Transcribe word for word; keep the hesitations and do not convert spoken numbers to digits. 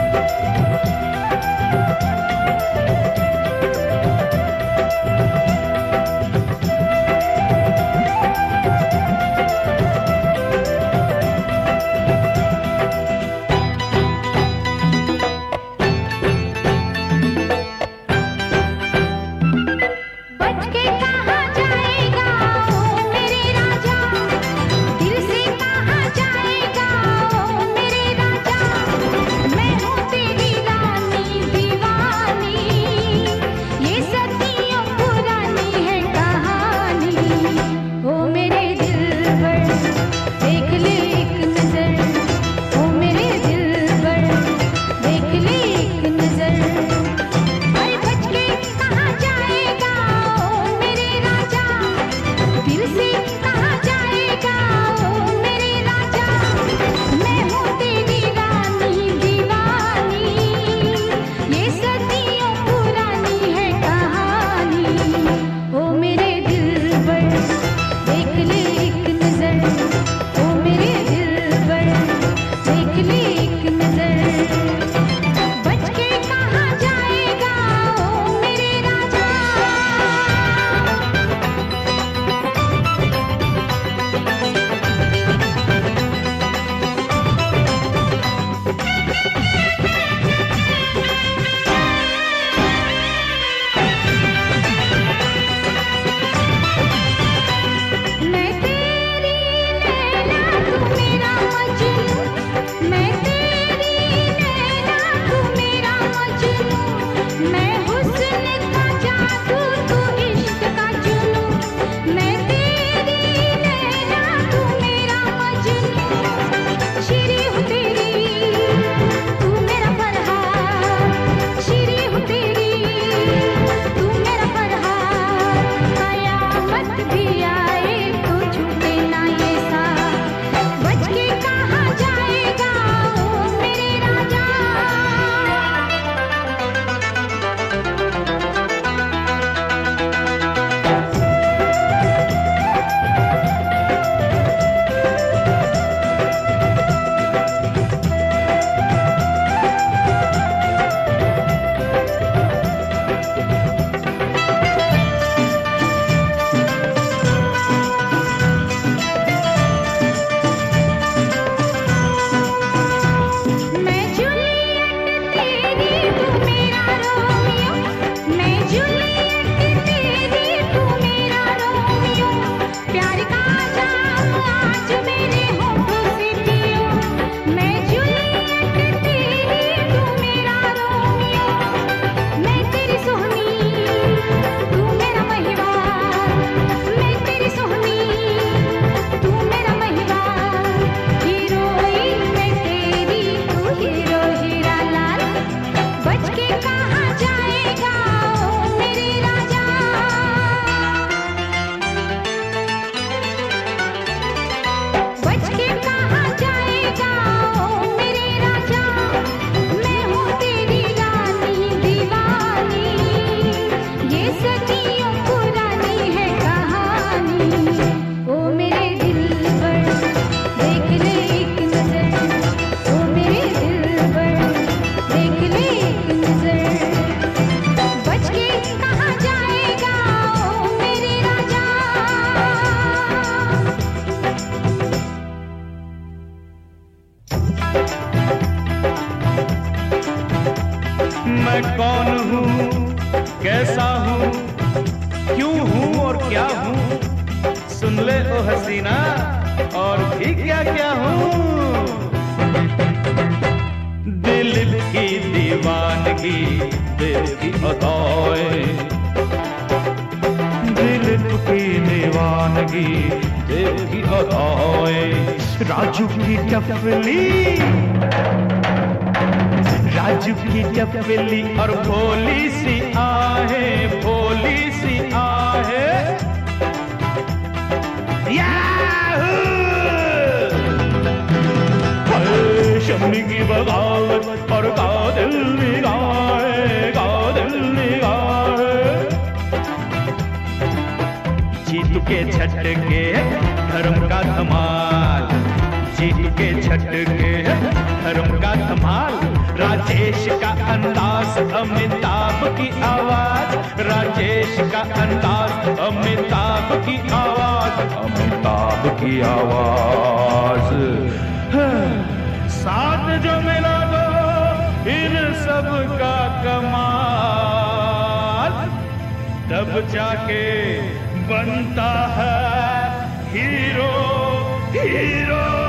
मैं कौन हूँ, कैसा हूँ, क्यों हूँ और क्या हूँ, सुन ले ओ हसीना, और भी क्या क्या हूँ। दिल की दीवानगी, दिल की अदाएं, दिल की दीवानगी, दिल की अदाएं, राजू की टफली, राजू की टफली और भोली सी आहे, भोली सी आहे, याहू! शम्मी की बगावत और कादिल निगाहें, कादिल निगाहें, जीत के झटके धर्म का धमाल, जीत के झटके धर्म का धमाल, राज राजेश का अंदाज, अमिताभ की आवाज, राजेश का अंदाज, अमिताभ की आवाज, अमिताभ की आवाज। साथ जो मिला दो इन सब का कमाल, तब जाके बनता है हीरो हीरो।